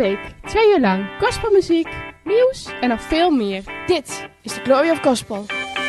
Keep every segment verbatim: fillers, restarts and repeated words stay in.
week twee uur lang gospelmuziek, nieuws en nog veel meer. Dit is de Glory of Gospel.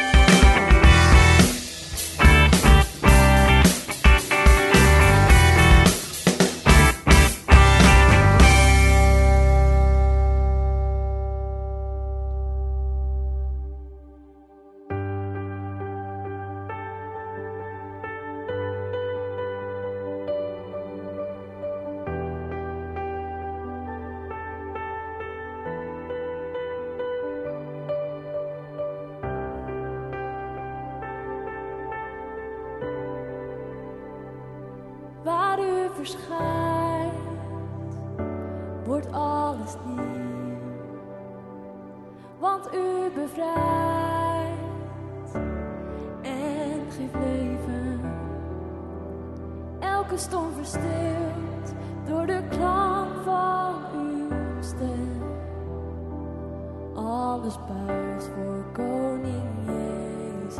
Waar u verschijnt, wordt alles nieuw. Want u bevrijdt en geeft leven. Elke storm verstilt door de klank van uw stem. Alles buigt voor koning Jezus.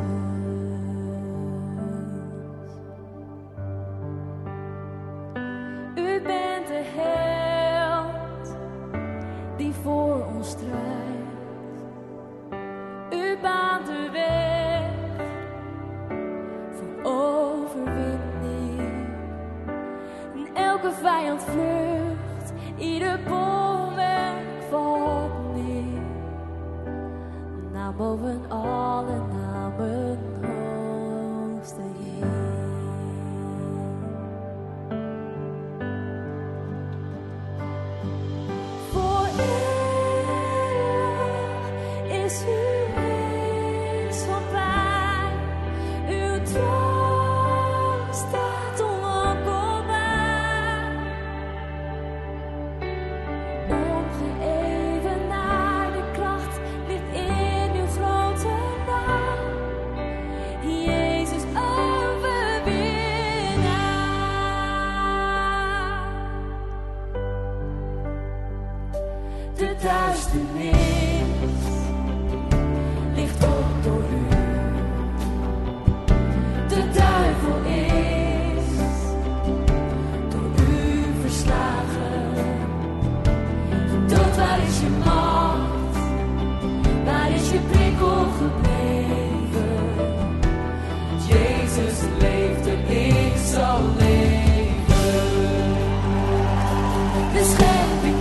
U bent de held die voor ons strijdt. U baant de weg voor overwinning. En elke vijand vlucht, ieder bolwerk valt neer. Naam boven alle namen, hoogste Heer. De duisternis ligt op door u. De duivel is door u verslagen. Dood, waar is je macht? Waar is je prikkel gebleven? Jezus leeft en ik zal leven. De schepping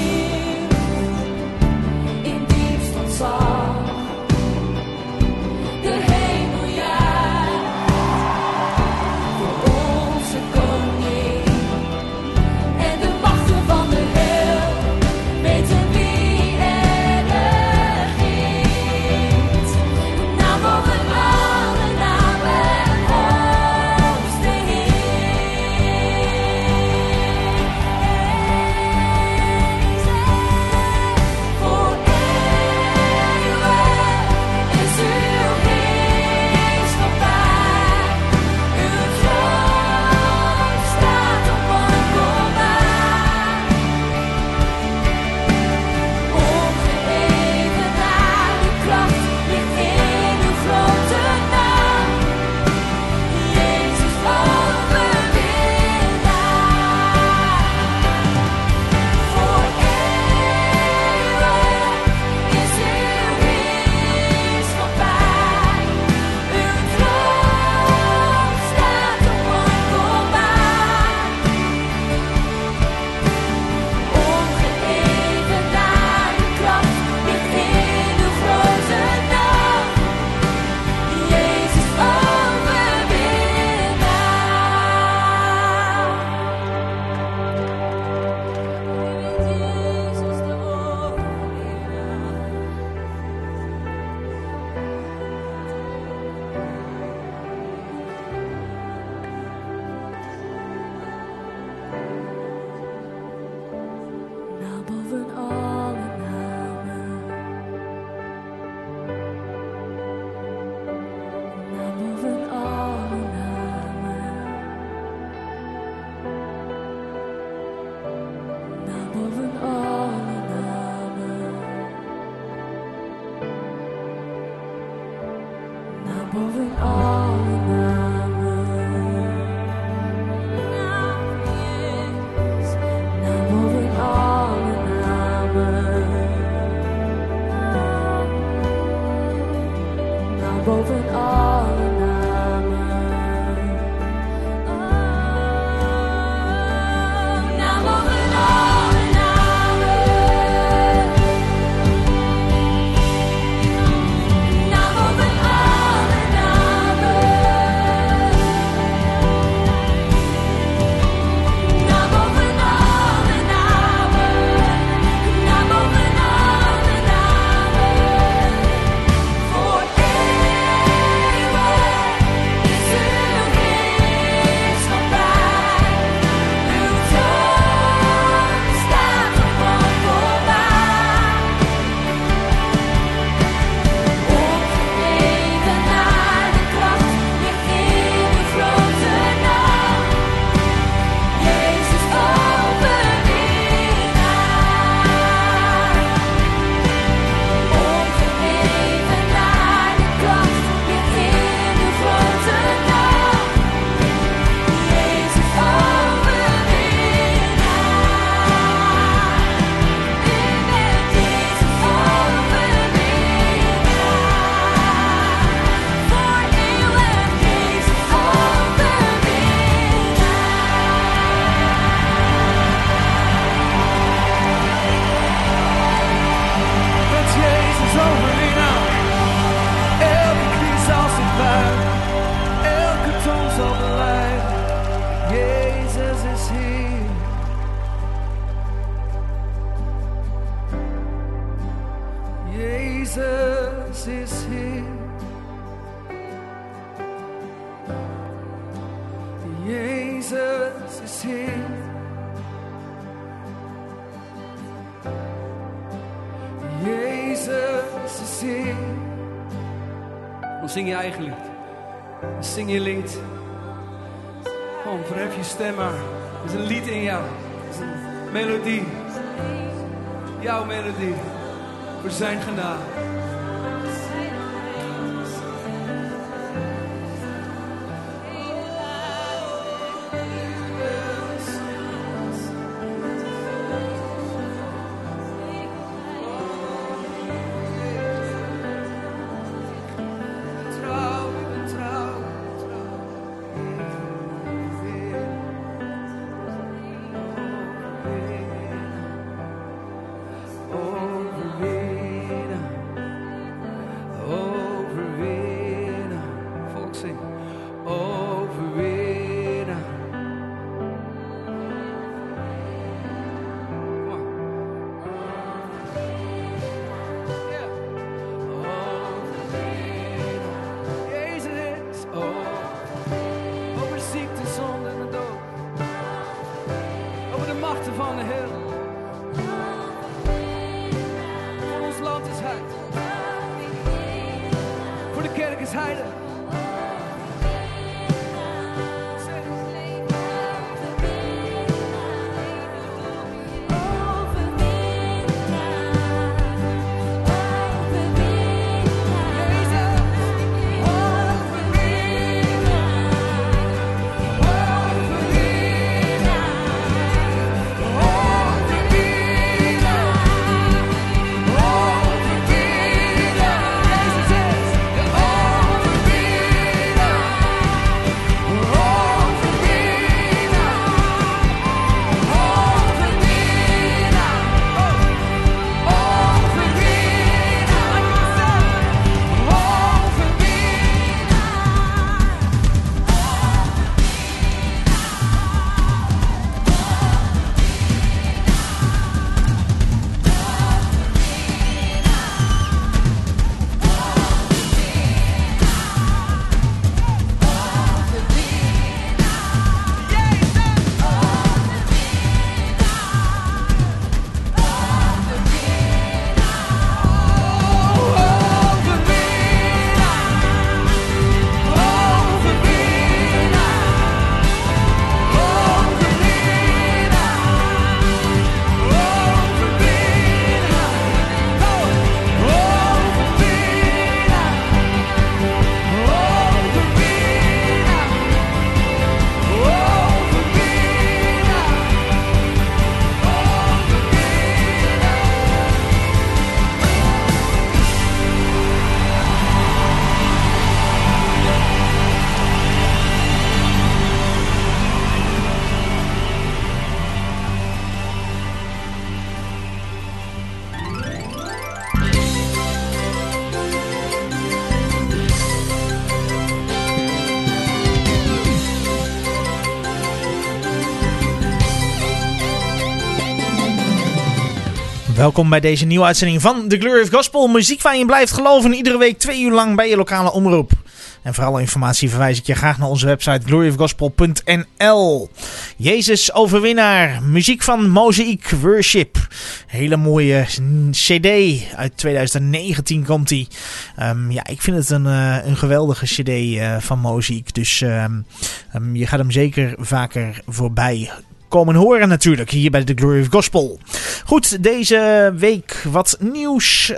de hemel juicht voor onze koning. En de machten van de hel weten wie er regeert. Naam boven alle namen, hoogste Heer. is Heer. Jezus is Heer. Dan zing je eigen lied. Dan zing je lied. Kom, verhef je stem maar. Er is een lied in jou. Er is een melodie. Jouw melodie. Voor zijn genade. Welkom bij deze nieuwe uitzending van The Glory of Gospel. Muziek waar je blijft geloven. Iedere week twee uur lang bij je lokale omroep. En voor alle informatie verwijs ik je graag naar onze website glory of gospel punt n l. Jezus overwinnaar. Muziek van Mozaïek Worship. Hele mooie cd. Uit twintig negentien komt die. Um, ja, ik vind het een, uh, een geweldige cd uh, van Mozaïek. Dus um, um, je gaat hem zeker vaker voorbij komen horen natuurlijk, hier bij de Glory of Gospel. Goed, deze week wat nieuws.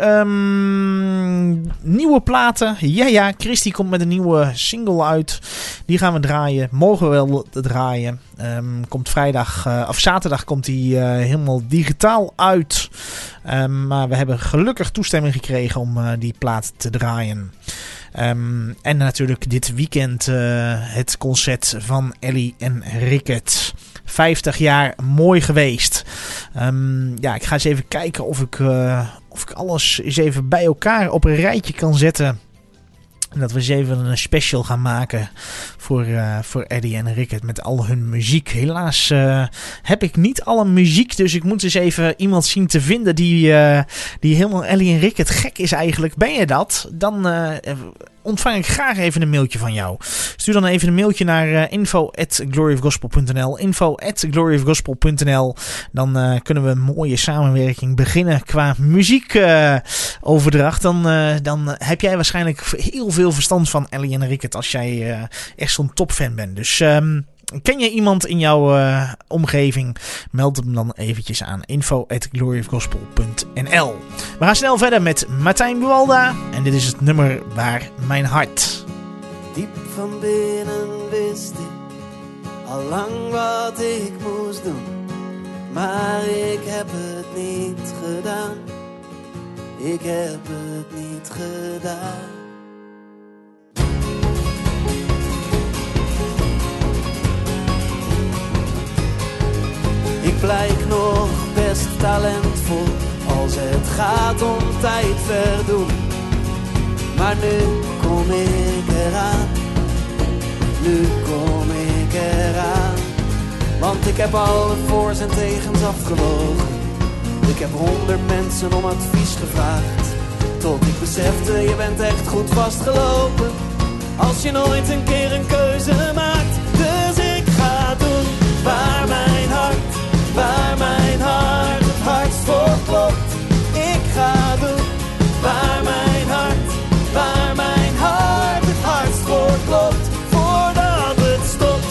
Um, nieuwe platen. Ja, ja, Christy komt met een nieuwe single uit. Die gaan we draaien. Mogen we wel draaien. Um, komt vrijdag, uh, of zaterdag komt die uh, helemaal digitaal uit. Um, maar we hebben gelukkig toestemming gekregen om uh, die plaat te draaien. Um, en natuurlijk dit weekend uh, het concert van Ellie en Rickert. vijftig jaar mooi geweest. Um, ja, ik ga eens even kijken of ik, uh, of ik alles eens even bij elkaar op een rijtje kan zetten. En dat we eens even een special gaan maken voor, uh, voor Eddie en Rickert met al hun muziek. Helaas uh, heb ik niet alle muziek, dus ik moet eens even iemand zien te vinden die, uh, die helemaal Ellie en Rickert gek is eigenlijk. Ben je dat? Dan uh, ontvang ik graag even een mailtje van jou. Stuur dan even een mailtje naar uh, info at gloryofgospel punt n l info at gloryofgospel punt n l. Dan uh, kunnen we een mooie samenwerking beginnen qua muziekoverdracht. Uh, dan, uh, dan heb jij waarschijnlijk heel veel verstand van Ellie en Rickert als jij uh, echt zo'n topfan bent. Dus um, ken je iemand in jouw uh, omgeving? Meld hem dan eventjes aan info at gloryofgospel punt n l. We gaan snel verder met Martijn Buwalda. En dit is het nummer Waar Mijn Hart. Diep van binnen wist ik al lang wat ik moest doen. Maar ik heb het niet gedaan. Ik heb het niet gedaan. Ik blijk nog best talentvol als het gaat om tijd verdoen. Maar nu kom ik eraan, nu kom ik eraan. Want ik heb alle voor's en tegens afgewogen. Ik heb honderd mensen om advies gevraagd. Tot ik besefte, je bent echt goed vastgelopen. Als je nooit een keer een keuze maakt. Dus ik ga doen waar mijn hart, waar mijn hart het hardst voor klopt. Ik ga doen waar mijn hart, waar mijn hart het hardst voor klopt. Voordat het stopt.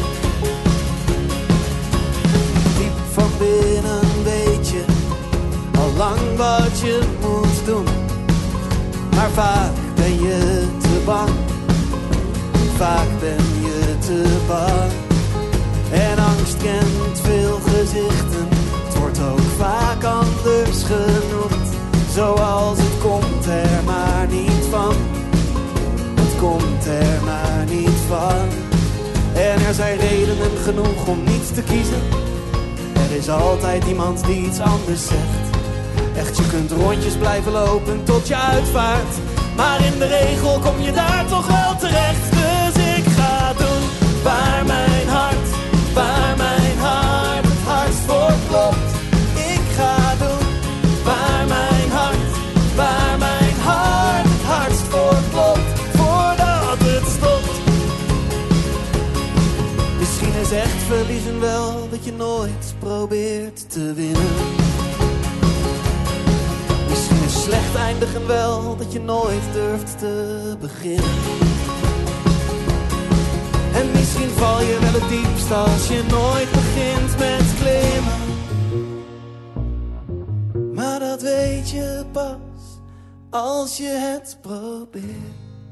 Diep van binnen weet je al lang wat je moet doen. Maar vaak ben je te bang. Vaak ben je te bang. En angst kent veel gezichten. Het wordt ook vaak anders genoemd. Zoals het komt er maar niet van. Het komt er maar niet van. En er zijn redenen genoeg om niets te kiezen. Er is altijd iemand die iets anders zegt. Echt, je kunt rondjes blijven lopen tot je uitvaart. Maar in de regel kom je daar toch wel terecht. Dus ik ga doen waar mijn hart, waar mijn hart het hardst voor klopt. Ik ga doen waar mijn hart, waar mijn hart het hardst voor klopt. Voordat het stopt. Misschien is echt verliezen wel dat je nooit probeert te winnen. Misschien is slecht eindigen wel dat je nooit durft te beginnen. En misschien val je wel het diepst als je nooit begint met klimmen. Maar dat weet je pas als je het probeert.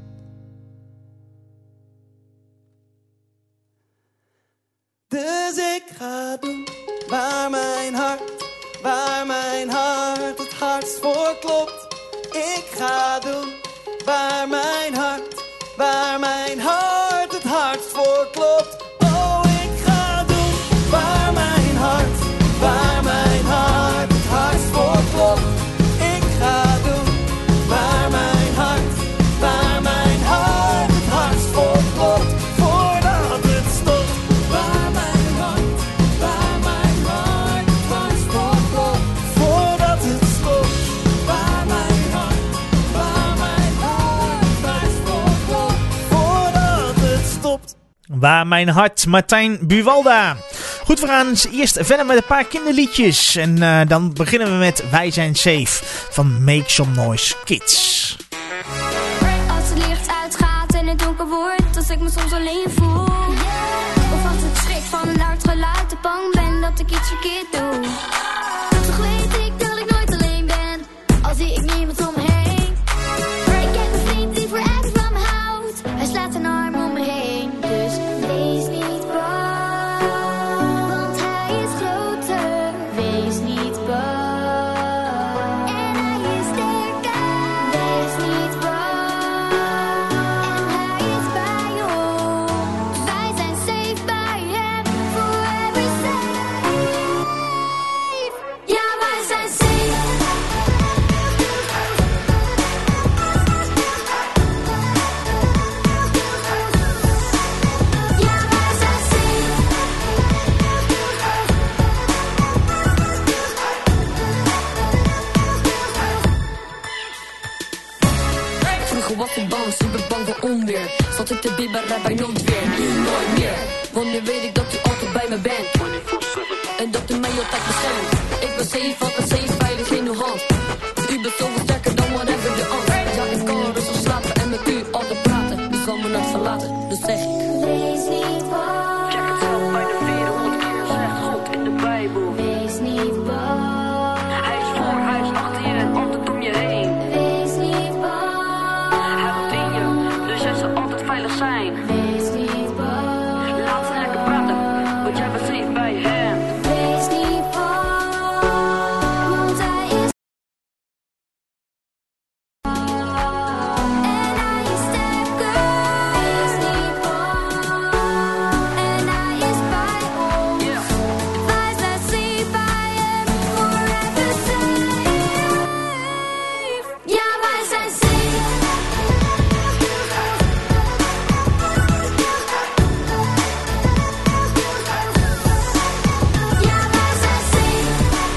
Dus ik ga doen waar mijn hart, waar mijn hart het hardst voor klopt. Ik ga doen waar mijn hart, waar mijn hart het hardst voor klopt. Oh, ik ga doen waar mijn hart, waar mijn hart het hardst voor klopt. Ik ga doen waar mijn hart, waar mijn hart het hardst voor klopt. Voordat het stopt. Waar mijn hart, waar mijn hart het hardst voor klopt. Voordat het stopt. Waar mijn hart, waar mijn hart het hardst voor klopt. Voordat het stopt. Waar mijn hart, Martijn Buwalda. Goed, we gaan eerst verder met een paar kinderliedjes. En uh, dan beginnen we met Wij Zijn Safe van Make Some Noise Kids. Als het licht uitgaat en het donker wordt, als ik me soms alleen voel. Of als ik schrik van een luid geluid, te bang ben dat ik iets verkeerd doe. Toch weet ik dat ik nooit alleen ben, al zie ik niemand om me heen. Ik heb een vriend die voor echt van me houdt, hij slaat een arm om me heen. Dus wees niet bang, want hij is groter. Wees niet bang, en hij is sterker. Wees niet bang, en hij is bij ons. Wij zijn safe bij hem, forever safe. Want nu weet ik dat u altijd bij me bent. En dat u mij altijd beschermt. Ik ben safe, altijd safe, veilig in uw hand. U bent zoveel sterker dan whatever de angst. Ja, ik kan rustig slapen en met u altijd praten. U zal me nooit verlaten, dus zeg ik. Wees niet bang. Check het zelf bij de vierhonderd keer zegt God in de Bijbel. Wees niet bang. Hij is voor, hij is achter je en altijd om je heen. Wees niet bang. Hij woont in je, dus jij zal altijd veilig zijn. Wees niet bang. Laat ze lekker praten, want jij bent safe bij hem. Wees niet bang, want hij is en hij is sterker. Wees niet bang, en hij is bij ons. Wij zijn safe bij hem, forever safe. Ja, wij zijn safe. Ja, wij zijn safe.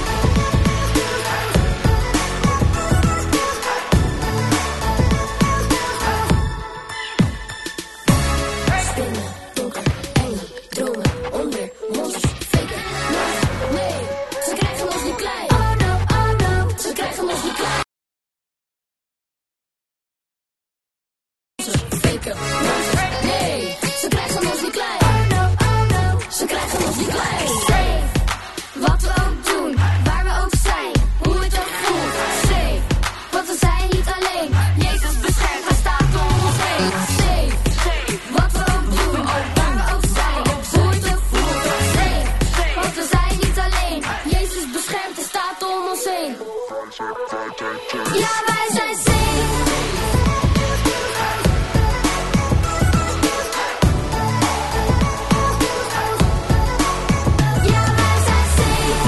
Stemmen, donker, engel, dromen, onder, monsters, faken, monsters, nee, ze krijgen ons niet klein. Oh no, oh no, ze krijgen ons niet klein. Monsters, faken, monsters, nee, ze krijgen ons niet klein. Oh no, oh no, ze krijgen ons niet klein. Safe, wat we ook doen, waar we ook zijn, hoe het ook voelt. Safe, want we zijn niet alleen. Jezus beschermt, hij staat om ons heen. Safe, wat we ook doen, waar we ook zijn, hoe het ook voelt. Safe, want we zijn niet alleen. Jezus beschermt, hij staat om ons heen. Ja, wij zijn safe. Ja, wij zijn safe.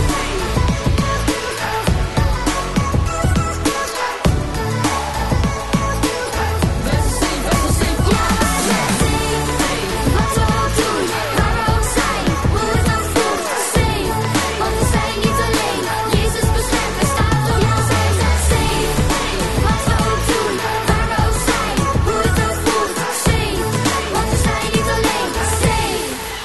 Best safe, best safe. Ja, wij zijn safe. Wat we ook doen, waar we ook zijn, hoe het ook voelt. Safe, want we zijn niet alleen. Jezus beschermt, hij staat om ons heen. Safe, wat we ook doen, waar we ook zijn, hoe het ook voelt. Safe, want we zijn niet alleen. Safe.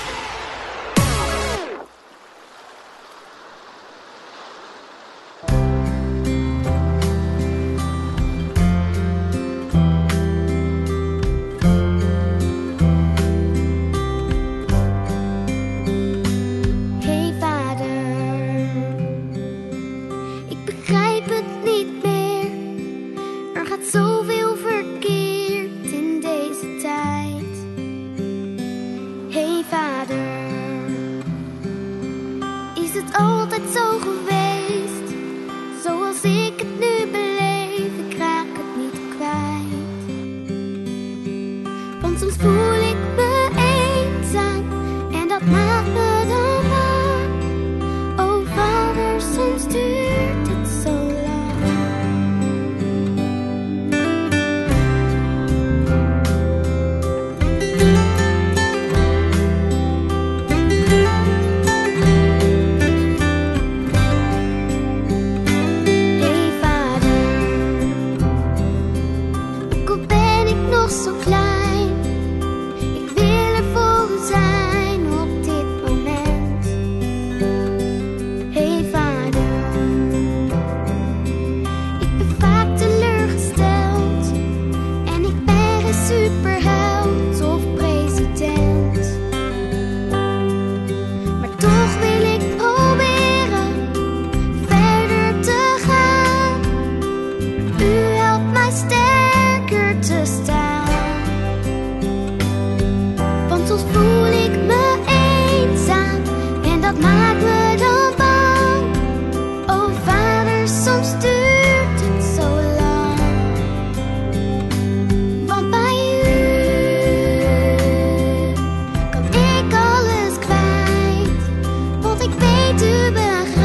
Hey vader, ik begrijp het niet meer. Er gaat zoveel verkeerd in deze tijd. Hey vader, is het altijd zo geweest? Zoals ik het nu beleef, ik raak het niet kwijt. Want soms voel ik me eenzaam en dat maakt me dan bang. Oh vader, soms duurt het zo lang. Hey vader, ook al ben ik nog zo klein, ik wil er voor u zijn op dit moment. Hey vader, ik ben vaak teleurgesteld en ik ben geen superheld of president. Maar toch wil ik proberen verder te gaan. U helpt mij sterker te staan. Want soms voel ik me eenzaam en dat maakt me dan bang. Oh vader, soms duurt het zo lang. Want bij u kan ik alles kwijt. Want ik weet u begrijpt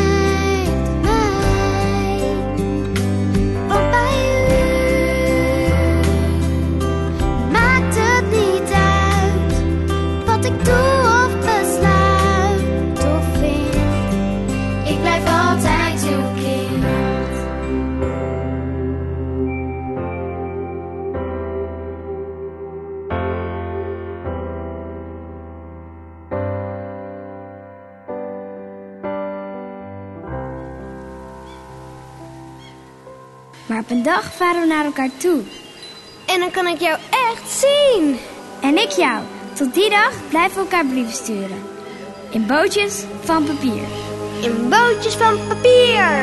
mij. Want bij u maakt het niet uit wat ik doe of besluit of vind. Ik blijf altijd uw kind. Maar op een dag varen we naar elkaar toe. En dan kan ik jou echt zien. En ik jou. Tot die dag blijven we elkaar brieven sturen. In bootjes van papier. In bootjes van papier.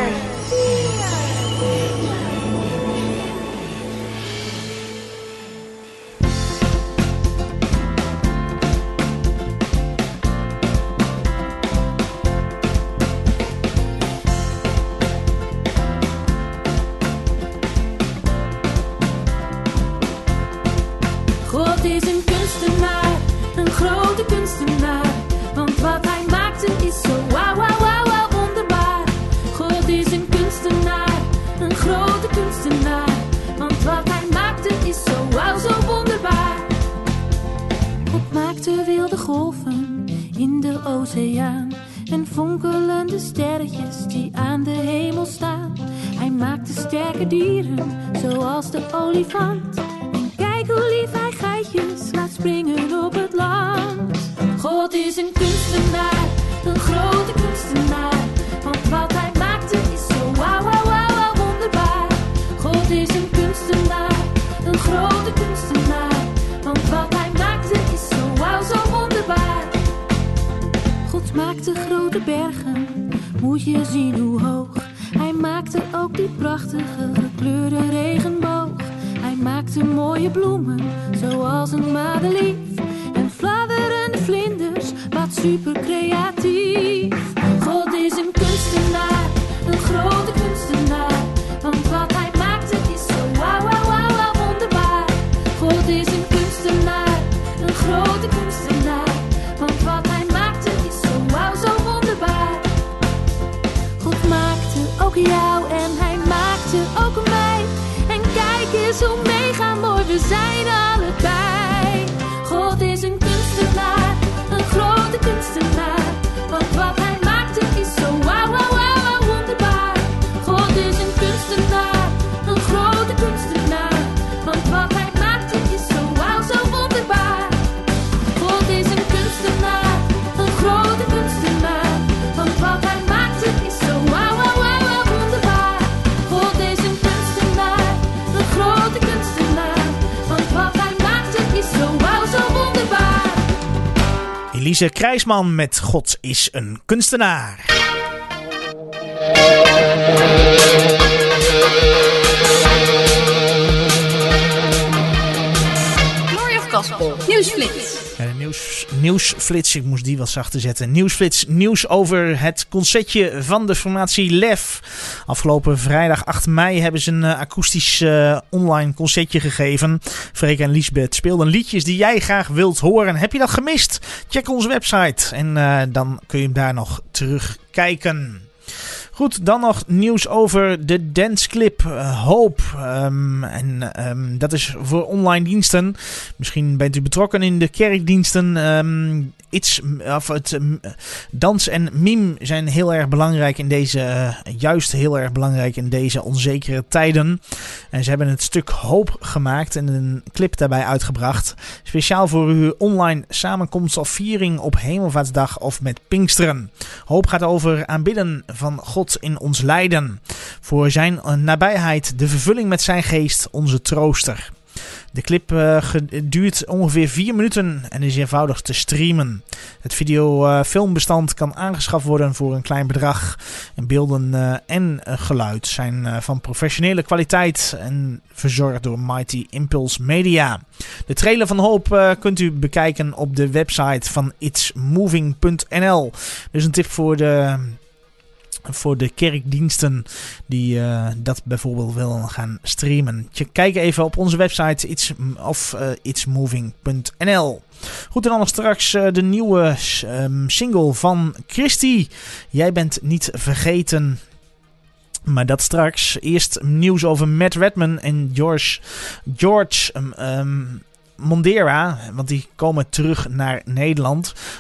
God is een kunstenaar, een grote kunstenaar. Want wat hij maakte is zo wauw, wauw, wauw, wauw, wonderbaar. God is een kunstenaar, een grote kunstenaar. Want wat hij maakte is zo wauw, zo wonderbaar. God maakte wilde golven in de oceaan. En fonkelende sterretjes die aan de hemel staan. Hij maakte sterke dieren, zoals de olifant. Kijk hoe lief hij geitjes laat springen op het land. God is een kunstenaar, een grote kunstenaar. Want wat hij maakte is zo wauw, wauw, wauw, wauw, wonderbaar. God is een kunstenaar, een grote kunstenaar. Want wat hij maakte is zo wauw, zo wonderbaar. God maakte grote bergen, moet je zien hoe hoog. Hij maakte ook die prachtige gekleurde regenboog. Hij maakte mooie bloemen, zoals een madelief. En fladderende vlinders, wat super creatief. God is een kunstenaar, een grote kunstenaar. Want wat hij maakte is zo wauw, wauw, wauw, wauw, wonderbaar. God is een kunstenaar, een grote kunstenaar. Want wat hij maakte is zo wauw, zo wonderbaar. God maakte ook jou en hij maakte ook mij. En kijk eens hoe mega mooi we zijn allebei. God is een kunstenaar, een grote kunstenaar. Want wat hij maakte is zo wauw, wauw, wauw, wauw, wonderbaar. God is een kunstenaar, een grote kunstenaar. Want wat hij maakte is zo wauw, zo wonderbaar. God is een kunstenaar, een grote kunstenaar. Want wat hij maakte is zo wauw, wauw, wauw, wauw, wonderbaar. God is een kunstenaar, een grote kunstenaar. Want wat hij maakte is zo wauw, zo wonderbaar. Elise Krijsman met God is een kunstenaar. Glory of Gospel. Nieuwsflits. Ja, de nieuws, nieuwsflits, ik moest die wat zachter zetten. Nieuwsflits, nieuws over het concertje van de formatie Lef. Afgelopen vrijdag acht mei hebben ze een uh, akoestisch uh, online concertje gegeven. Freek en Liesbeth speelden liedjes die jij graag wilt horen. Heb je dat gemist? Check onze website en uh, dan kun je hem daar nog terugkijken. Goed, dan nog nieuws over de danceclip uh, Hope. Um, en um, dat is voor online diensten. Misschien bent u betrokken in de kerkdiensten. Um, iets, of het, um, dans en meme zijn heel erg belangrijk in deze, uh, juist heel erg belangrijk in deze onzekere tijden. En ze hebben het stuk Hope gemaakt en een clip daarbij uitgebracht. Speciaal voor uw online samenkomst of viering op Hemelvaartsdag of met Pinksteren. Hope gaat over aanbidden van God in ons lijden. Voor zijn nabijheid, de vervulling met zijn geest, onze trooster. De clip uh, duurt ongeveer vier minuten en is eenvoudig te streamen. Het video-filmbestand uh, kan aangeschaft worden voor een klein bedrag. En beelden uh, en uh, geluid zijn uh, van professionele kwaliteit en verzorgd door Mighty Impulse Media. De trailer van Hope uh, kunt u bekijken op de website van its moving punt n l. Dus een tip voor de... Voor de kerkdiensten die uh, dat bijvoorbeeld willen gaan streamen. Kijk even op onze website iets, of uh, its moving punt n l. Goed, en dan nog straks uh, de nieuwe um, single van Christy. Jij bent niet vergeten. Maar dat straks. Eerst nieuws over Matt Redman en George, George um, um, Mondera, want die komen terug naar Nederland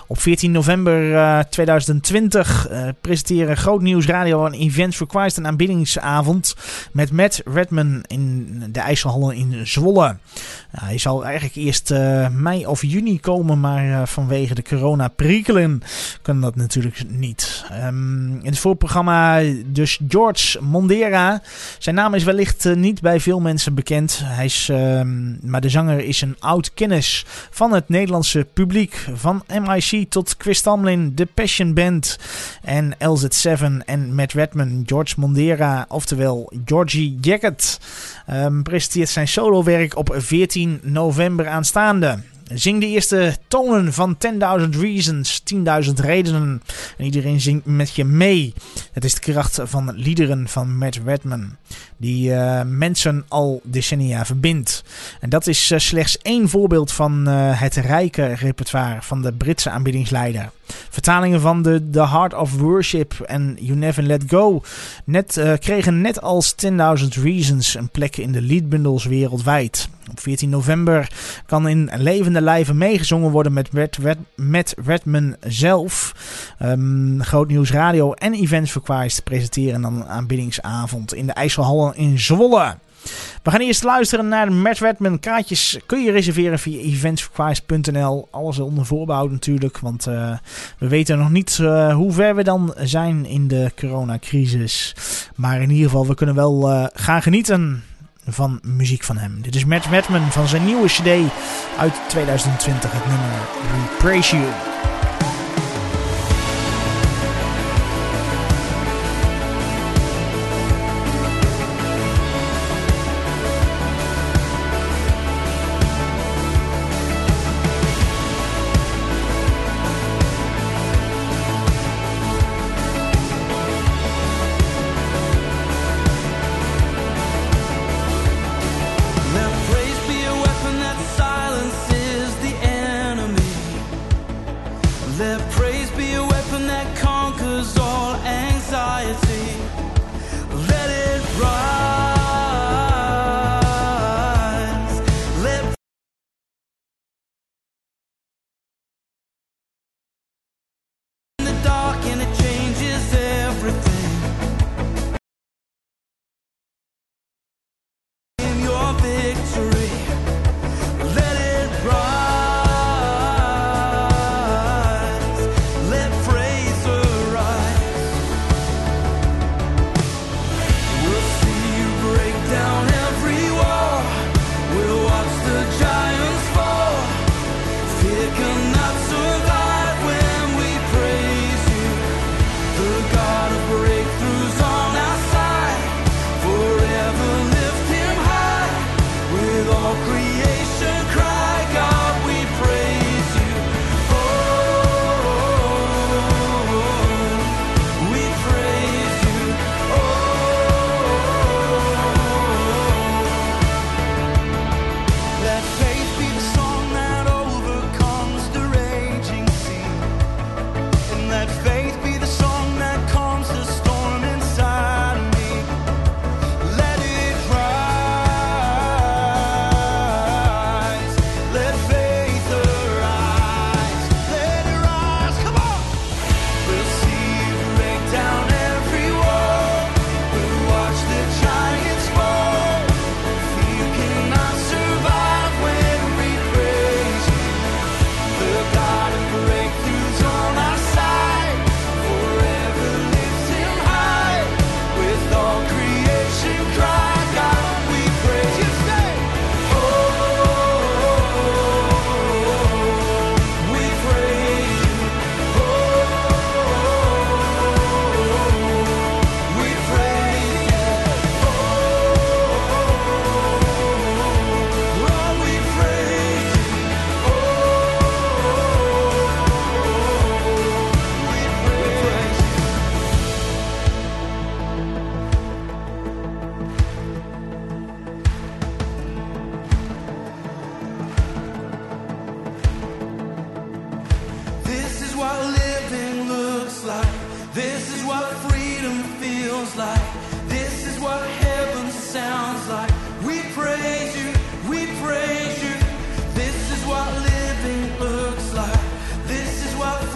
Op veertien november uh, tweeduizend twintig uh, presenteren Groot Nieuws Radio en Events for Christ een aanbiddingsavond met Matt Redman in de IJsselhallen in Zwolle. Uh, hij zal eigenlijk eerst uh, mei of juni komen, maar uh, vanwege de corona-perikelen kan dat natuurlijk niet. Um, in het voorprogramma dus George Mondera. Zijn naam is wellicht uh, niet bij veel mensen bekend. Hij is, uh, maar de zanger is een oud kennis van het Nederlandse publiek. Van M I C tot Chris Tomlin, The Passion Band en L Z zeven en Matt Redman. George Mondera, oftewel Georgie Jacket, um, presenteert zijn solowerk op veertien november aanstaande. Zing de eerste tonen van tenduizend Reasons, tienduizend redenen. En iedereen zingt met je mee. Het is de kracht van liederen van Matt Redman, die uh, mensen al decennia verbindt. En dat is uh, slechts één voorbeeld van uh, het rijke repertoire van de Britse aanbiddingsleider. Vertalingen van de The Heart of Worship en You Never Let Go net, uh, kregen net als tenduizend Reasons een plek in de liedbundels wereldwijd. Op veertien november kan in levende lijven meegezongen worden met Matt Red, Matt Redman zelf. Um, Groot Nieuws Radio en Events for Christ presenteren dan een aanbiddingsavond in de IJsselhallen in Zwolle. We gaan eerst luisteren naar Matt Redman. Kaartjes kun je reserveren via events for christ punt n l. Alles onder voorbehoud natuurlijk, want uh, we weten nog niet uh, hoe ver we dan zijn in de coronacrisis. Maar in ieder geval, we kunnen wel uh, gaan genieten van muziek van hem. Dit is Matt Redman van zijn nieuwe cd uit tweeduizend twintig, het nummer We Praise You. This is what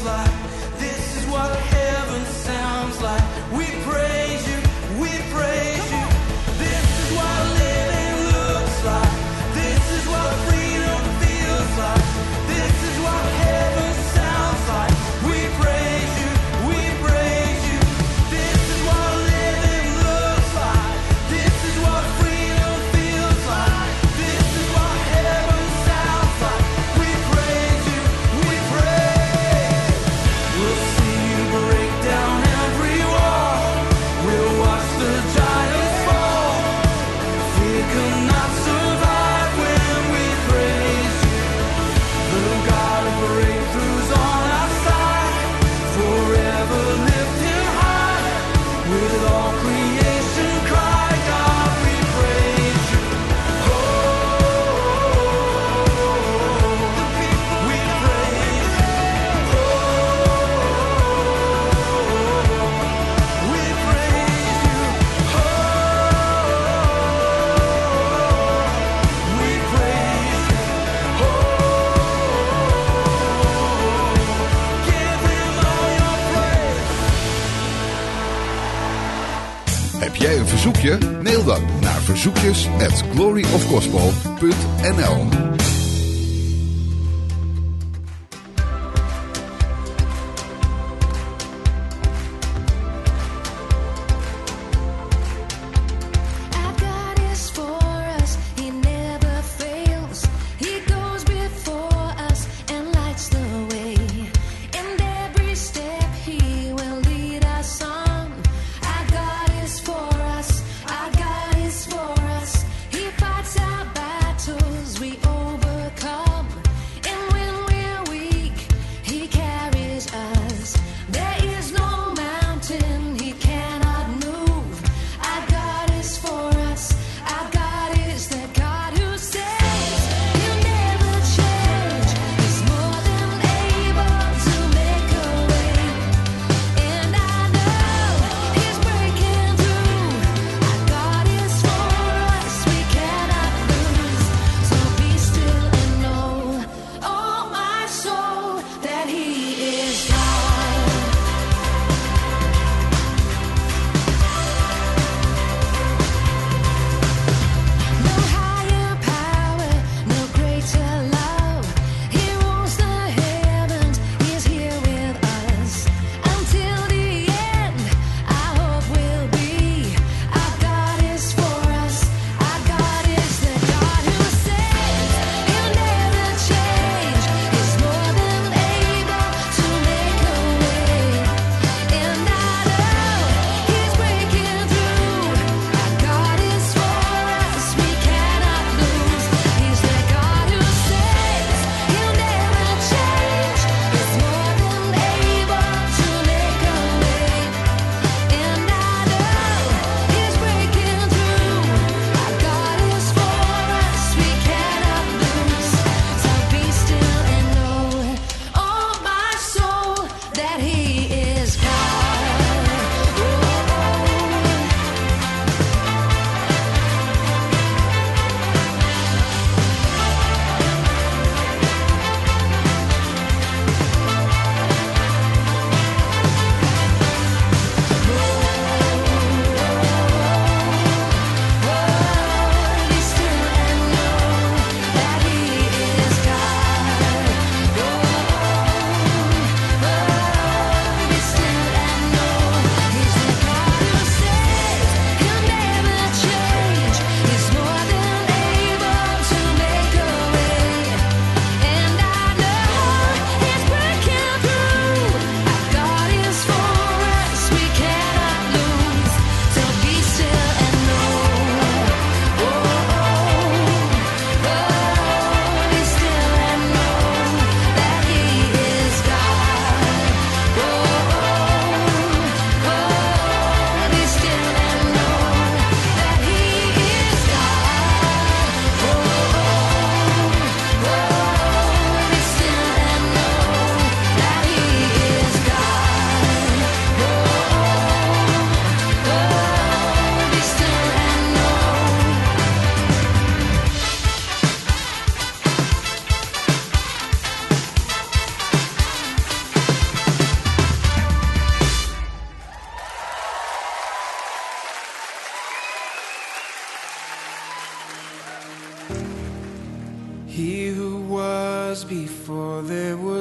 like. This is what heaven sounds like. We praise you, we praise you. This is what living looks like. This is what freedom feels like. This is what heaven sounds like. We praise you, we praise you. This is what living looks like. This is what freedom feels like. This is what heaven sounds like. We praise you, we praise. We'll see you break down every wall. We'll watch the giants fall. Fear cannot survive when we praise you. The God of breakthroughs on our side. Forever lifting high. With all creation cry, God, we praise you. Oh, we praise you. Oh, we praise you. Oh, we praise you. Oh, give him all your praise. Heb jij een verzoekje? Mail dan naar verzoekjes at glory of gospel punt n l. Our God is for us, He never fails. He goes before us and lights the way. In every step He will lead us on. Our God is for us, our God is for us. He fights our battles, we overcome.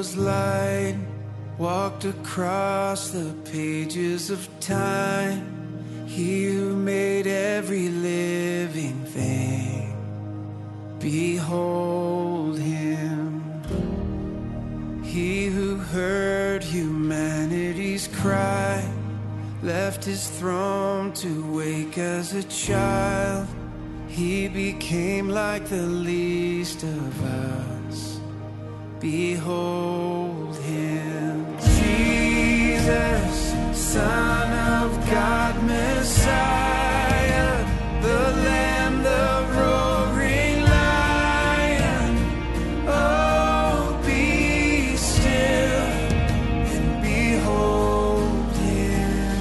was light, walked across the pages of time. He who made every living thing, behold him. He who heard humanity's cry, left his throne to wake as a child. He became like the least of us. Behold him. Jesus, Son of God, Messiah, the Lamb, the roaring Lion. Oh, be still and behold him.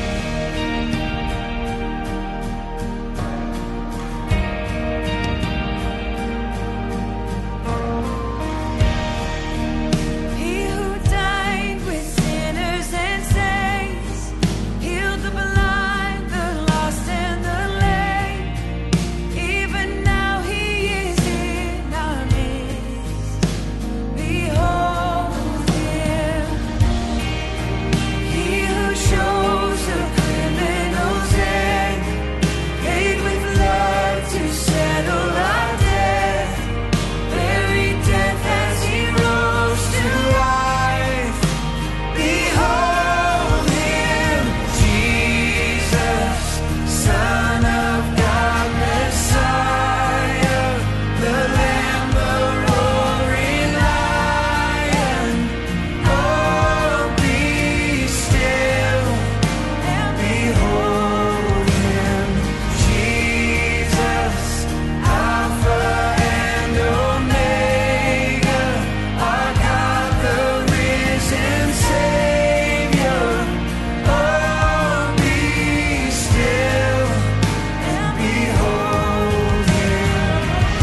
He who died with sinners and saints, healed the blind, the lost and the lame. Even now he is in our midst. Behold him. He who shows the criminal's end, paid with love to settle our death. Very death as he rose to life. Behold him, Jesus, Son of God, Messiah, the Lamb, the roaring Lion. Oh, be still and behold him, Jesus, Alpha and Omega, our God, the risen Savior. Oh, be still and behold him.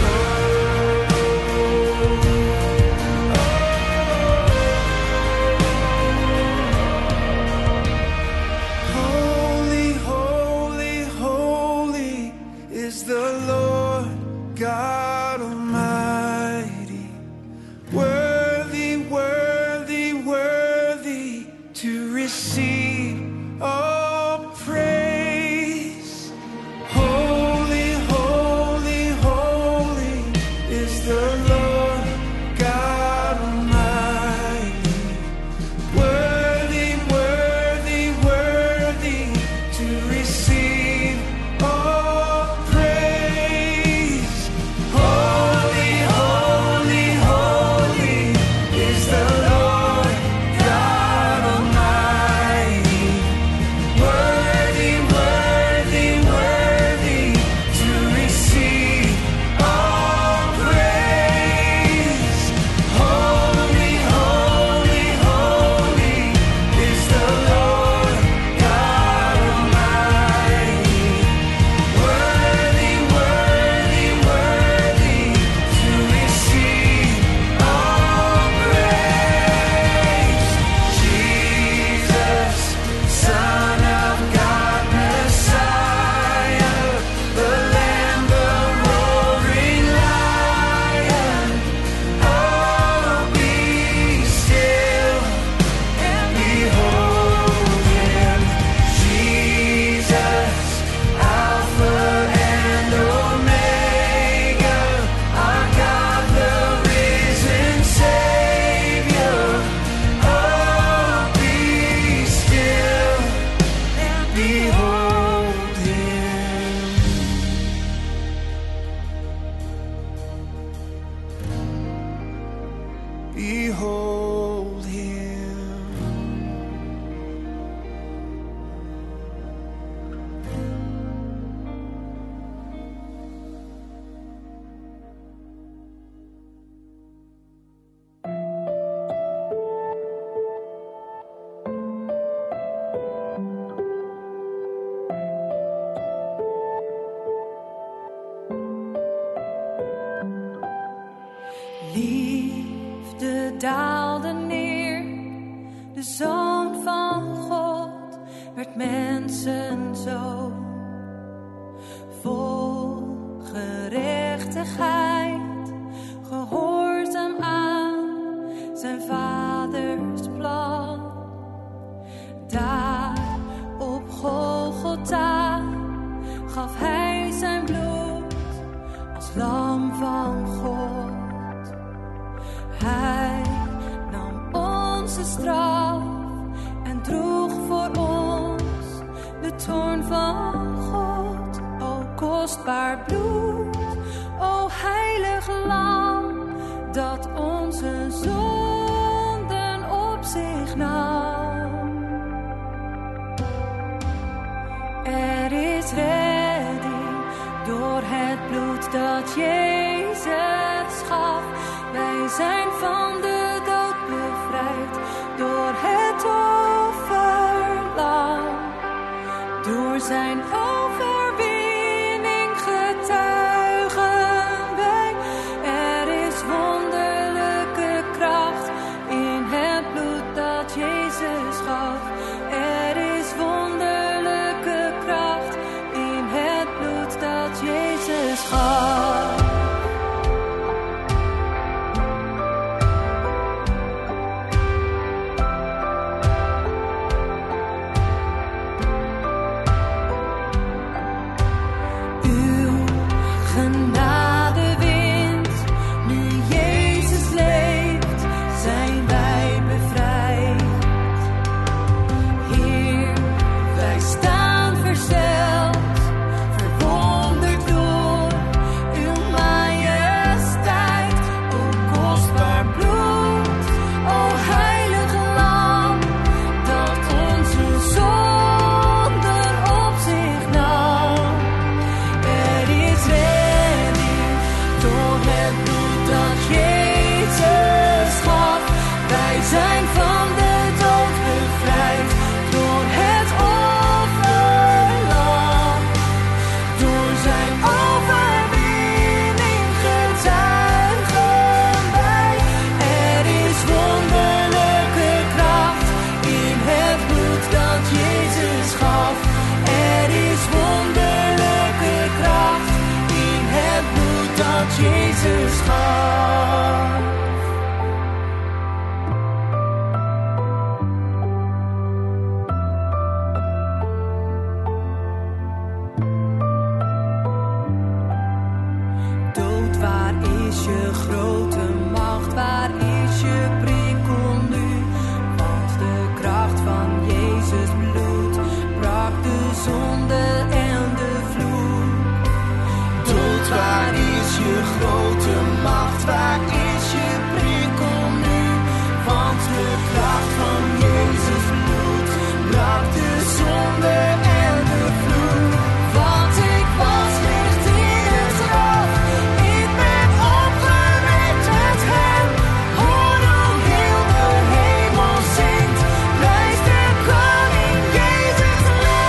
Holy, holy, holy is the Lord God Almighty. Worthy, worthy, worthy to receive all praise. Holy, holy, holy is the Lord God Almighty. Worthy, worthy, worthy to receive all praise. Holy, holy, holy is the Lord God Almighty. Worthy, worthy, worthy to receive all praise. Holy, holy, holy is the Lord God Almighty. Worthy, worthy, worthy to receive all praise. Jesus, Son of God, Messiah, the Lamb, the roaring Lion. Oh, be still and behold him, Jesus, Alpha and Omega, our God, the risen Savior. Oh, be still and behold him. Behold him. Liefde daalde neer, de Zoon van God werd mensenzoon. Vol gerechtigheid, gehoorzaam aan zijn vader. vaders plan. Daar op Golgotha gaf hij zijn bloed als lam van God. Hij nam onze straf en droeg voor ons de toorn van God. O kostbaar bloed, o heilig lam, dat onze zonden op zich nam. Er is redding door het bloed dat Jezus gaf. Wij zijn van de dood bevrijd door het offerlam. Door zijn overwinning getuigen wij. Er is wonderlijke kracht in het bloed dat Jezus gaf. Er is wonderlijke kracht in het bloed dat Jezus gaf. Jezus gaf. Dood, waar is je grote macht? Waar is je prikkel nu? Want de kracht van Jezus bloed brak de zonde en de vloek. Dood, waar is je grote macht, waar is je prikkel nu? Want de kracht van Jezus bloed brak de zonde en de vloek. Want ik was licht in het graf, ik ben opgewekt met hem. Hoor hoe heel de hemel zingt, prijs de koning Jezus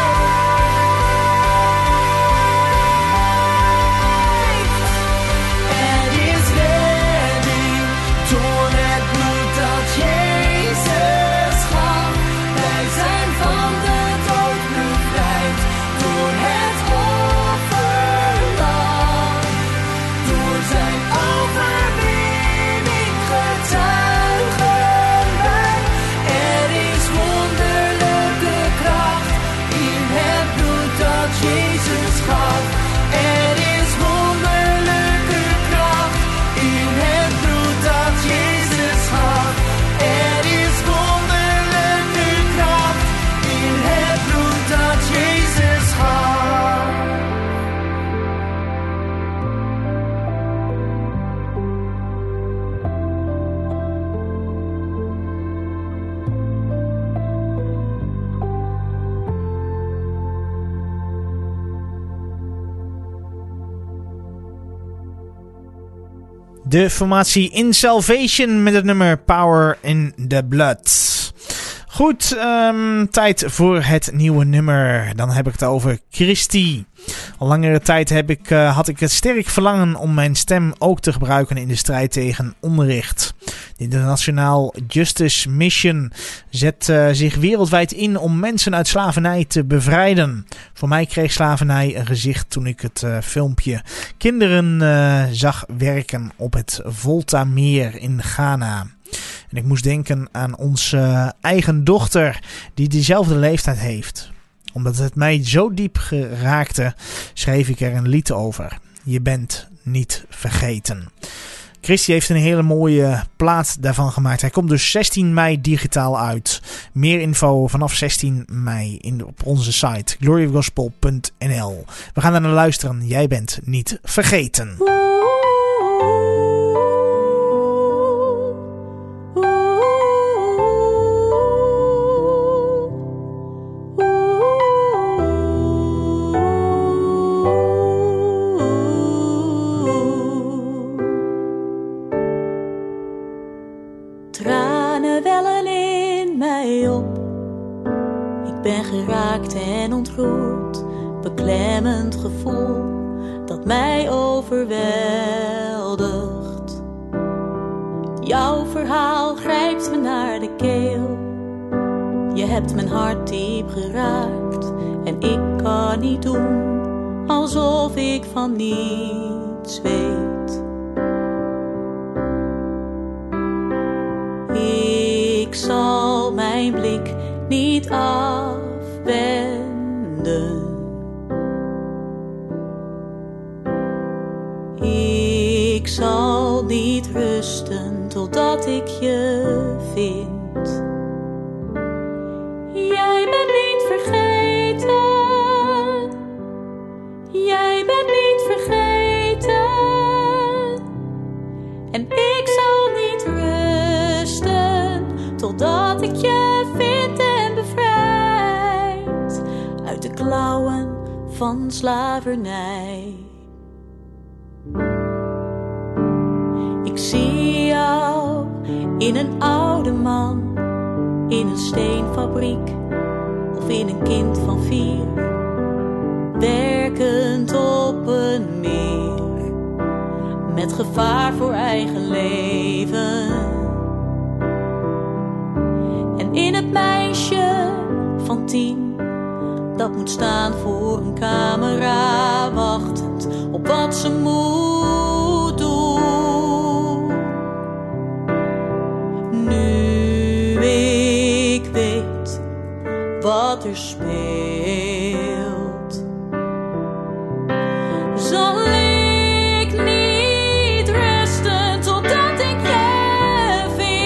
leeft. Er is redding door het bloed dat Jezus gaf. Wij zijn van de dood bevrijd door het offerlam. Door zijn overwinning getuigen wij. Er is wonderlijke kracht in het bloed dat Jezus gaf. Er is wonderlijke kracht in het bloed dat Jezus gaf. Er is wonderlijke kracht in het bloed dat Jezus gaf. De formatie In Salvation met het nummer Power in the Blood. Goed, um, tijd voor het nieuwe nummer. Dan heb ik het over Christy. Al langere tijd heb ik, uh, had ik het sterk verlangen om mijn stem ook te gebruiken in de strijd tegen onrecht. De International Justice Mission zet uh, zich wereldwijd in om mensen uit slavernij te bevrijden. Voor mij kreeg slavernij een gezicht toen ik het uh, filmpje kinderen uh, zag werken op het Volta-meer in Ghana. En ik moest denken aan onze eigen dochter die diezelfde leeftijd heeft. Omdat het mij zo diep geraakte, schreef ik er een lied over. Je bent niet vergeten. Christy heeft een hele mooie plaat daarvan gemaakt. Hij komt dus zestien mei digitaal uit. Meer info vanaf zestien mei in, op onze site glory of gospel punt n l. We gaan er naar luisteren. Jij bent niet vergeten. En ontroerd, beklemmend gevoel dat mij overweldigt. Jouw verhaal grijpt me naar de keel. Je hebt mijn hart diep geraakt en ik kan niet doen alsof ik van niets weet. Ik zal mijn blik niet afwenden. Ik zal niet rusten totdat ik je vind. Jij bent niet vergeten. Jij bent niet vergeten. En ik zal niet rusten totdat ik je vind en bevrijd uit de klauwen van slavernij. Ik zie jou in een oude man, in een steenfabriek of in een kind van vier, werkend op een meer, met gevaar voor eigen leven. En in het meisje van tien, dat moet staan voor een camera, wachtend op wat ze moet doen. Nu ik weet wat er speelt, zal ik niet rusten totdat ik je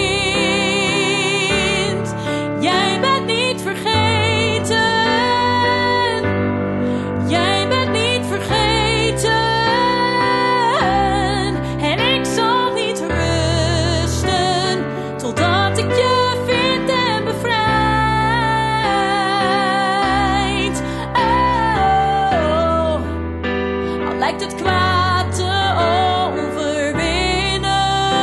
vind. Jij bent niet vergeten. Jij bent niet vergeten. En ik zal niet rusten totdat ik je vind en bevrijd. Oh, al lijkt het kwaad te overwinnen,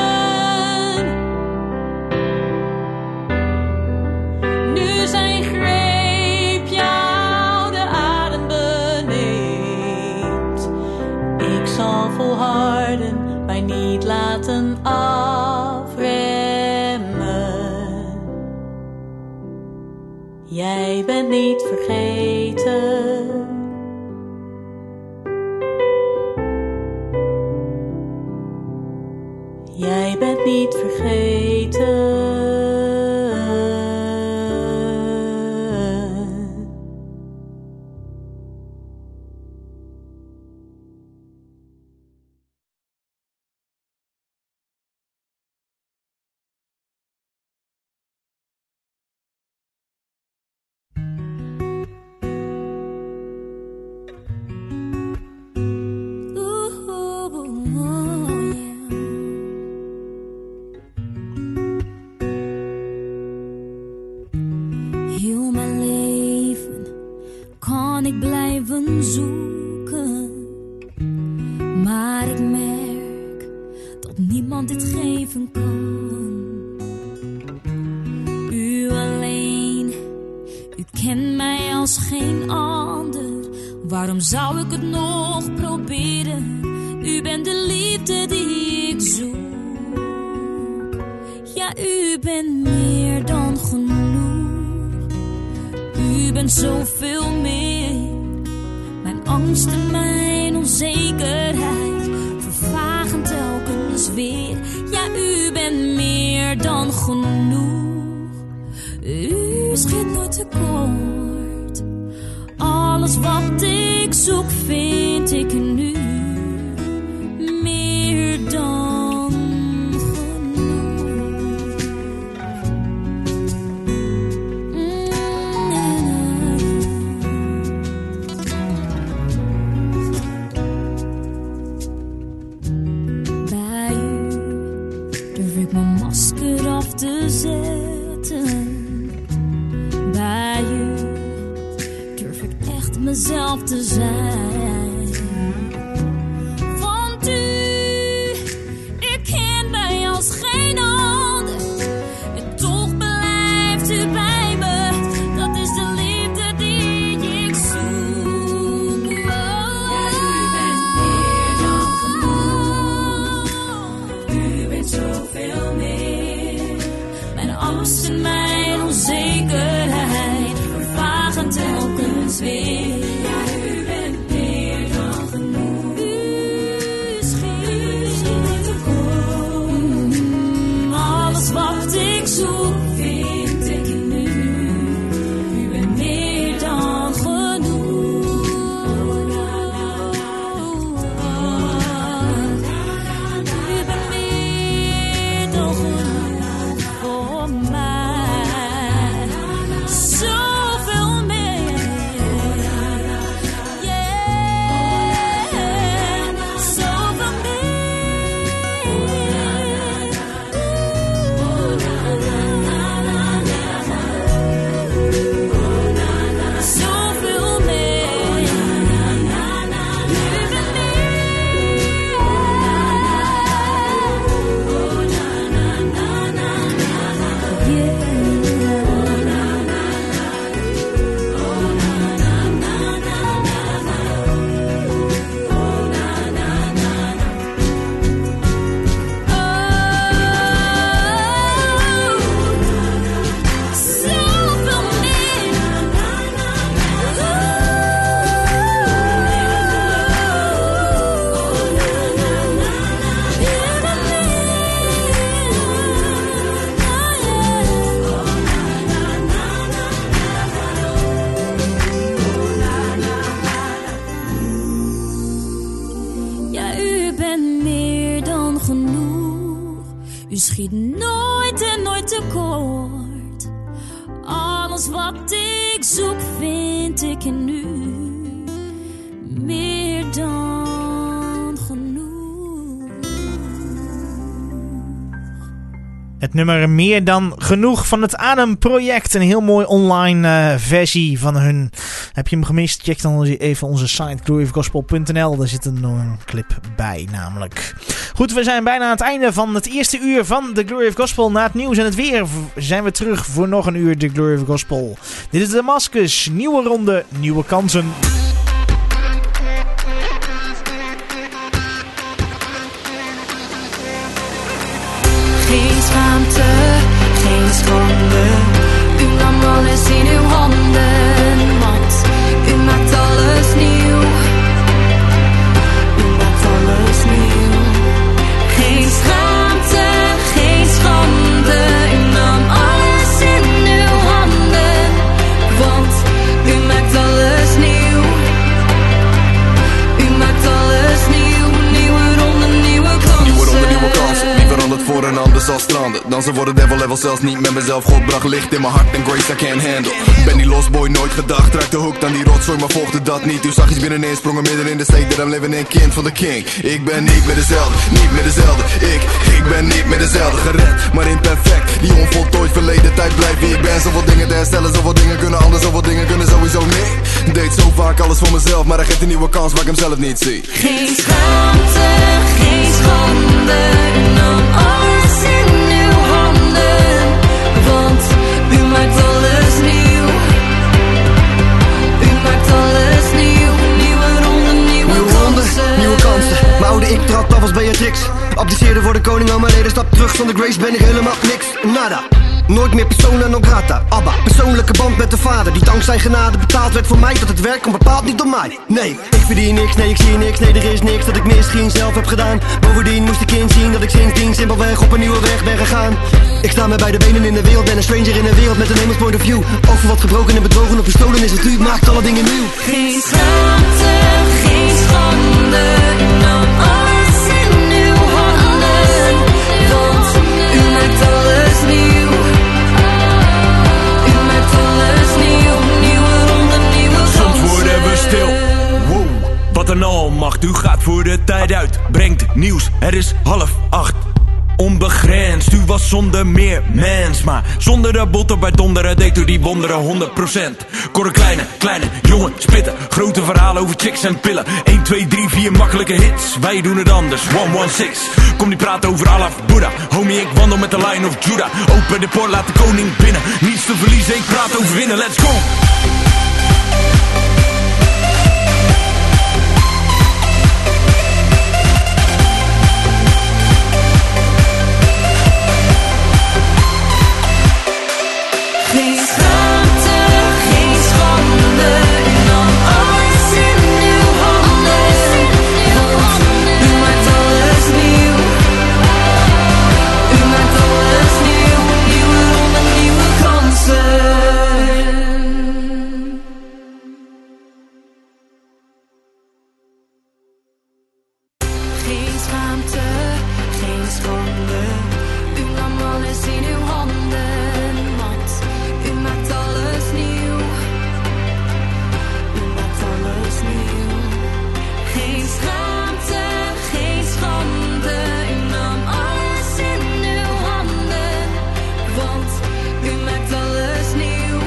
nu zijn greep jou de adem beneemt. Ik zal volharden, mij niet laten afremmen. Jij bent niet vergeten. Jij bent niet vergeten. Heel mijn leven kan ik blijven zoeken, maar ik merk dat niemand dit geven kan. U alleen, u kent mij als geen ander. Waarom zou ik het nog proberen? U bent de liefde die ik zoek. Ja, u bent meer dan genoeg. U bent zoveel meer. Mijn angsten, mijn onzekerheid vervagen telkens weer. Ja, u bent meer dan dan genoeg. U schiet nooit tekort. Alles wat ik zoek vind ik nu. Meer dan genoeg. Bij u durf ik mijn masker af te zetten. Bij u durf ik echt mezelf te zijn. Want u, ik ken mij als geen ander. En toch blijft u bij me. Dat is de liefde die ik zoek. Ja, u bent meer dan genoeg. U bent zoveel meer. Mijn angst en mijn onzekerheid vervagen telkens weer. Schiet nooit en nooit tekort. Alles wat ik zoek vind ik in u. Meer dan genoeg. Het nummer Meer dan genoeg van het Adem-project. Een heel mooi online uh, versie van hun. Heb je hem gemist? Check dan even onze site glory of gospel punt n l. Daar zit een, een clip bij namelijk. Goed, we zijn bijna aan het einde van het eerste uur van de Glory of Gospel. Na het nieuws en het weer zijn we terug voor nog een uur de Glory of Gospel. Dit is Damascus. Nieuwe ronde, nieuwe kansen. Geen schaamte, geen schande. U nam alles in uw handen, want u maakt alles nieuw. U maakt alles nieuw. Geen schaamte, geen schande. U nam alles in uw handen, want u maakt alles nieuw. U maakt alles nieuw. Nieuwe ronde, nieuwe kansen. Nieuwe ronde, nieuwe kansen. Wie verandert voor een ander zal stranden. Dan ze worden devil level zelfs niet met mezelf. God bracht licht in mijn hart en grace I can't handle. Ben die lost boy nooit gedacht. Raak de hoek dan die rotzooi, maar volgde dat niet. Toen zag iets binnenin sprongen midden in de state that I'm living in. Kind van de king. Ik ben niet meer dezelfde, niet meer dezelfde. Ik, ik ben niet meer dezelfde. Gered, maar imperfect. Die onvoltooid verleden tijd blijft wie ik ben. Zoveel dingen te herstellen, zoveel dingen kunnen anders. Zoveel dingen kunnen sowieso niet. Deed zo vaak alles voor mezelf, maar hij geeft een nieuwe kans waar ik hem zelf niet zie. Geen schaamte, geen schande. Nam alles in uw handen, want u maakt alles nieuw. U maakt alles nieuw. Nieuwe ronde, nieuwe, nieuwe ronde, kansen. Nieuwe kansen. Mijn oude ik trad af als Beatrix. Abdiceerde voor de koning, al mijn leden stap terug. Zonder grace ben ik helemaal niks, nada. Nooit meer persona non grata, Abba. Persoonlijke band met de vader, die dankzij genade betaald werd voor mij. Dat het werk komt bepaald niet door mij. Nee, ik verdien niks, nee ik zie niks. Nee, er is niks dat ik misschien zelf heb gedaan. Bovendien moest ik inzien dat ik sindsdien simpelweg op een nieuwe weg ben gegaan. Ik sta met beide benen in de wereld, ben een stranger in een wereld met een hemels point of view. Over wat gebroken en bedrogen of bestolen is, het u maakt alle dingen nieuw. Geen schaamte, geen schande, nam alles in uw handen. Want u maakt alles nieuw. U maakt alles nieuw, nieuwe ronde, nieuwe kansen. Soms worden we stil. Wow, wat een almacht. U gaat voor de tijd uit, brengt nieuws. Er is half acht. Onbegrensd, u was zonder meer mens. Maar zonder de botter bij donderen deed u die wonderen honderd procent. Ik hoor een kleine, kleine jongen spitten. Grote verhalen over chicks en pillen. één, twee, drie, vier makkelijke hits. Wij doen het anders, honderdzestig. Kom niet praten over Allah, Boeddha. Homie, ik wandel met de Lion of Judah. Open de poort, laat de koning binnen. Niets te verliezen, ik praat over winnen, let's go! Geen schaamte, geen schande, nam alles in uw handen. Want u maakt alles nieuw. U maakt alles nieuw, nieuwe ronde, nieuwe kansen. Geen schaamte, geen schande, u nam alles in uw handen. Want u maakt alles nieuw. U maakt alles nieuw. Geen schaamte, geen schande. U nam alles in uw handen. Want u maakt alles nieuw.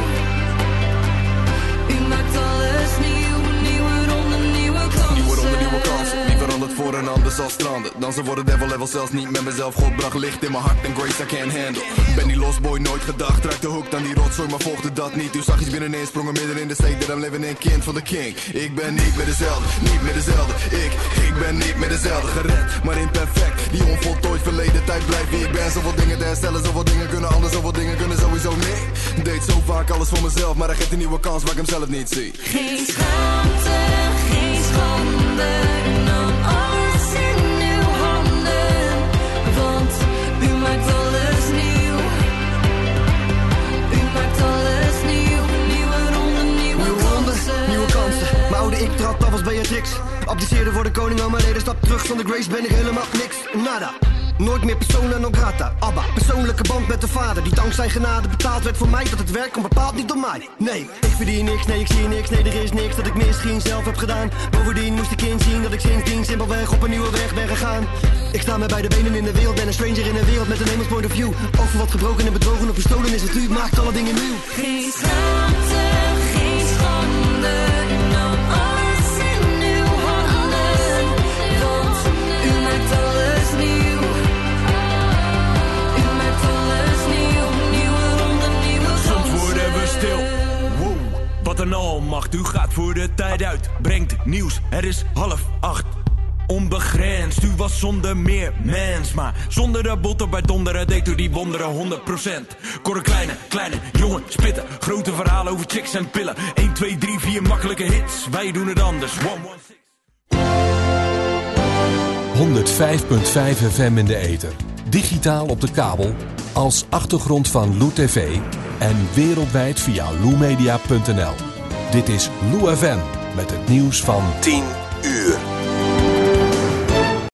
U maakt alles nieuw. Nieuwe ronde, nieuwe kansen. Nieuwe ronde, nieuwe kansen. Wie verandert voor een ander zal stranden. Dan ze worden devil level zelfs niet met mezelf. God bracht licht in mijn hart en grace I can't handle. Ben die lost boy nooit gedacht. Raak de hoek aan die rotzooi, maar volgde dat niet. U zag iets binnenin, sprongen midden in de steek. Dat I'm living in, kind van de king. Ik ben niet meer dezelfde, niet meer dezelfde. Ik, ik ben niet meer dezelfde. Gered, maar imperfect. Die onvoltooid verleden tijd blijft wie ik ben. Zoveel dingen te herstellen, zoveel dingen kunnen anders. Zoveel dingen kunnen sowieso niet. Deed zo vaak alles voor mezelf, maar hij geeft een nieuwe kans waar ik hem zelf niet zie. Geen schaamte, geen schande. Nam alles in uw handen. Want u maakt alles nieuw. U maakt alles nieuw. Nieuwe ronde, nieuwe kansen. Nieuwe kansen. Mijn oude ik trad af als Beatrix. Abdiceerde voor de koning, al mijn leden stap terug. Zonder grace ben ik helemaal niks, nada. Nooit meer persona non grata, Abba. Persoonlijke band met de vader, die dankzij genade betaald werd voor mij. Dat het werk komt bepaald niet door mij. Nee, ik verdien niks, nee ik zie niks. Nee, er is niks dat ik misschien zelf heb gedaan. Bovendien moest ik inzien dat ik sindsdien simpelweg op een nieuwe weg ben gegaan. Ik sta met beide benen in de wereld, ben een stranger in een wereld met een hemels point of view. Over wat gebroken en bedrogen of bestolen is, het u maakt alle dingen nieuw. Geen schaamte, geen schande. Nam alles in uw handen. Want u maakt alles nieuw. U maakt alles nieuw. Nieuwe ronde, nieuwe kansen. Soms worden we stil. Wow, wat een almacht. U gaat voor de tijd uit, brengt nieuws. Er is half acht. Onbegrensd, u was zonder meer mens. Maar zonder de botter bij donderen deed u die wonderen honderd procent. Ik hoor een kleine, kleine jongen spitten. Grote verhalen over chicks en pillen. één, twee, drie, vier makkelijke hits. Wij doen het anders. honderdvijf komma vijf F M in de ether. Digitaal op de kabel. Als achtergrond van Lou T V. En wereldwijd via loumedia punt n l. Dit is Lou F M met het nieuws van tien uur.